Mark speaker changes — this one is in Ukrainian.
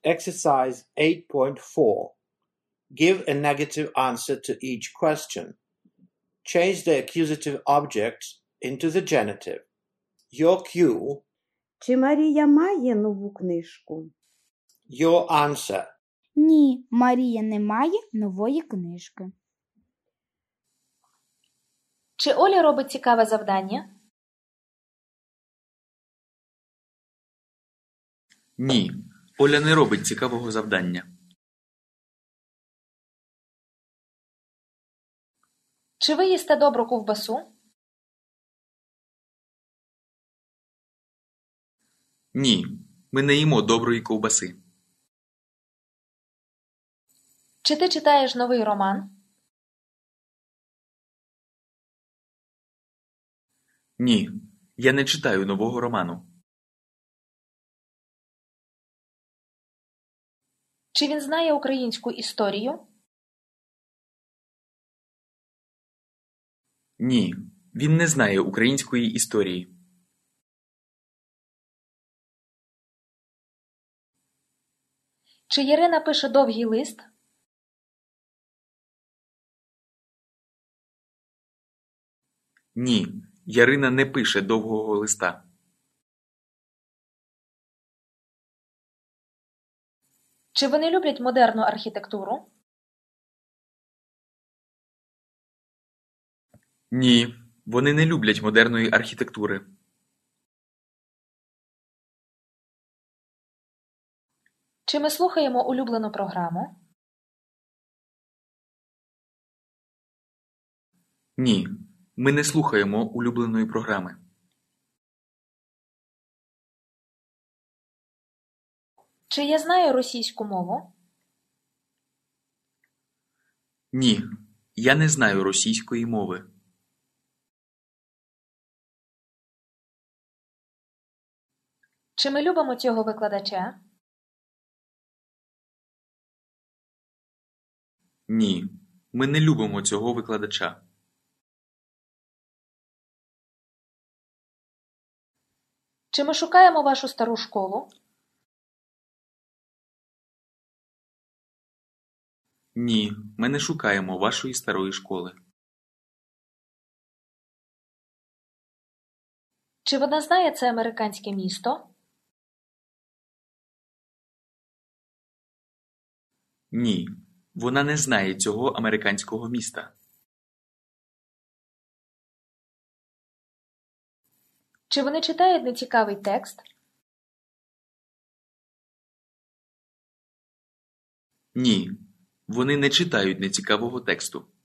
Speaker 1: Exercise 8.4. Give a negative answer to each question. Change the accusative object into the genitive. Your cue.
Speaker 2: Чи Марія має нову книжку?
Speaker 1: Your answer.
Speaker 3: Ні, Марія не має нової книжки.
Speaker 4: Чи Оля робить цікаве завдання?
Speaker 5: Ні, Оля не робить цікавого завдання.
Speaker 4: Чи ви їсте добру ковбасу?
Speaker 5: Ні, ми не їмо доброї ковбаси.
Speaker 4: Чи ти читаєш новий роман?
Speaker 5: Ні, я не читаю нового роману.
Speaker 4: Чи він знає українську історію?
Speaker 5: Ні, він не знає української історії.
Speaker 4: Чи Ірина пише довгий лист?
Speaker 5: Ні, Ярина не пише довгого листа.
Speaker 4: Чи вони люблять модерну архітектуру?
Speaker 5: Ні, вони не люблять модерної архітектури.
Speaker 4: Чи ми слухаємо улюблену програму?
Speaker 5: Ні, ми не слухаємо улюбленої програми.
Speaker 4: Чи я знаю російську мову?
Speaker 5: Ні, я не знаю російської мови.
Speaker 4: Чи ми любимо цього викладача?
Speaker 5: Ні, ми не любимо цього викладача.
Speaker 4: Чи ми шукаємо вашу стару школу?
Speaker 5: Ні, ми не шукаємо вашої старої школи.
Speaker 4: Чи вона знає це американське місто?
Speaker 5: Ні, вона не знає цього американського міста.
Speaker 4: Чи вони читають нецікавий текст?
Speaker 5: Ні, вони не читають нецікавого тексту.